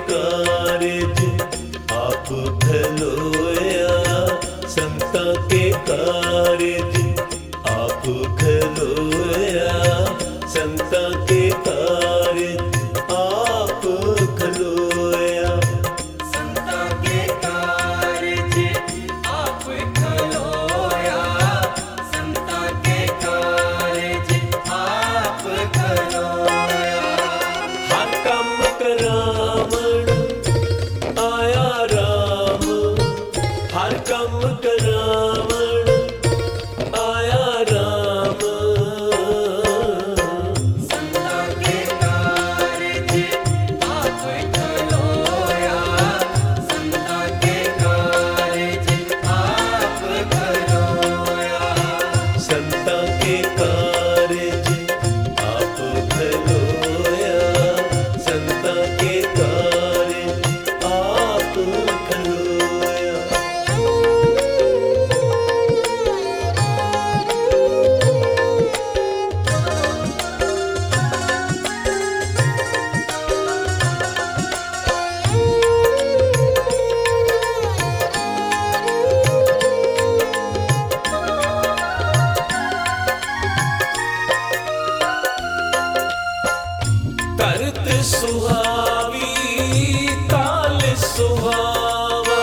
कारज आप खलोया, संता के कारज आप खलोया, संता के कारज आप खलोया। संता के कारज आप खलोया, संता के कारज आप खलोया। हर काम करावण आया राम, हर काम करावण आया राम। संता के कारज आप खलोया, संता के कारज आप खलोया। संता के कारज आप खलोया, संता के कारज आप खलोया। करत सुहावी ताल सुहावा,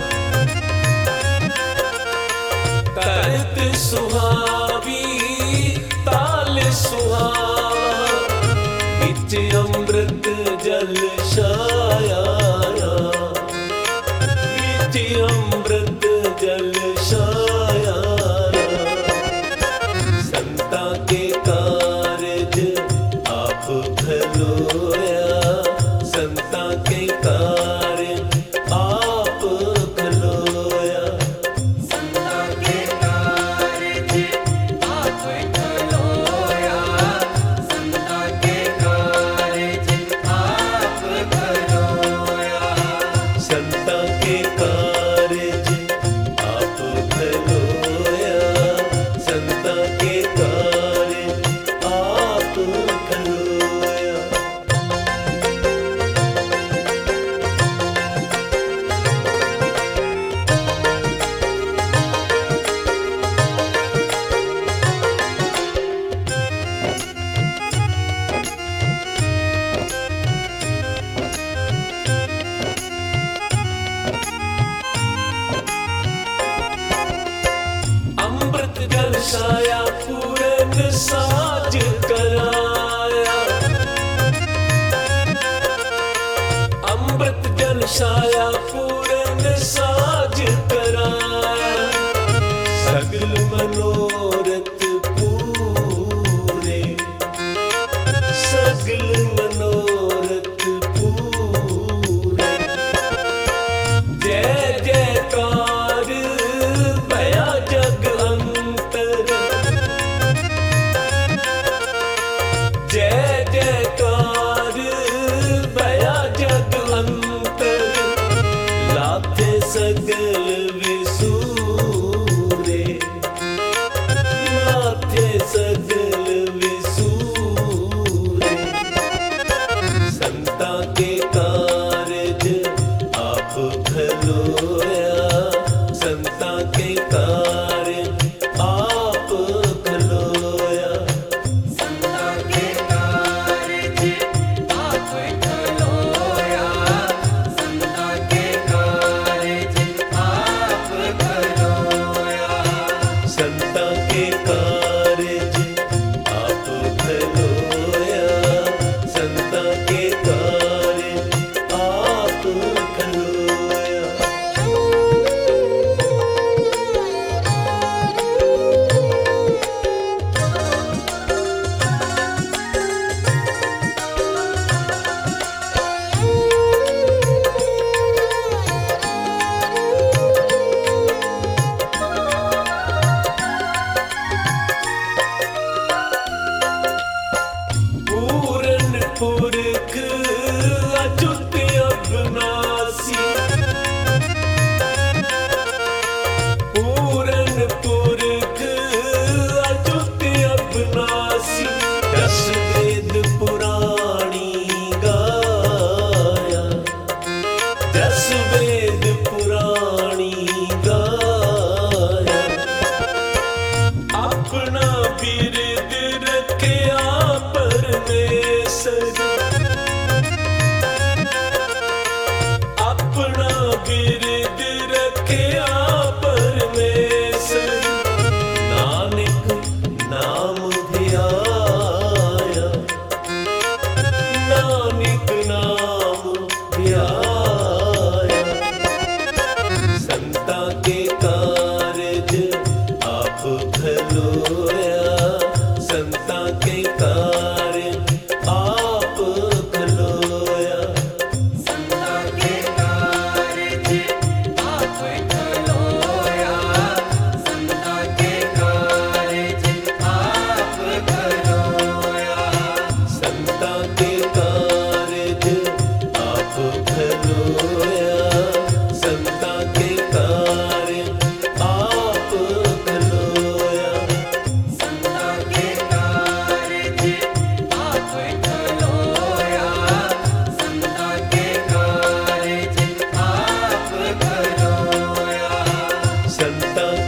करत सुहावी ताल सुहावा। बिच अमृत जल छाया, बिच अमृत जल छाया। संता के कारज आप खलोया, संता के कारज आप खलोया। संता के कारज आप खलोया, संता के कारज आप खलोया। संता के कारज आप खलोया, संता के कारज आप खलोया। अमृत जल छाया पूरन साज कराया, अमृत जल छाया पूरन साज कराया। सगल मनोरथ पूरे, सगल मनोरथ पूरे। जय जयकार भया जग अंतर, जय जयकार भया जग अंतर। लाथे सगल विसूरे, लाथे सगल विसूरे। संता के कारज आप खलोया, संता के कारज आप खलोया। संता के कारज आप खलोया, संता के कारज आप खलोया। संता के कारज आप खलोया, संता के कारज आप खलोया।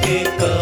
के कारज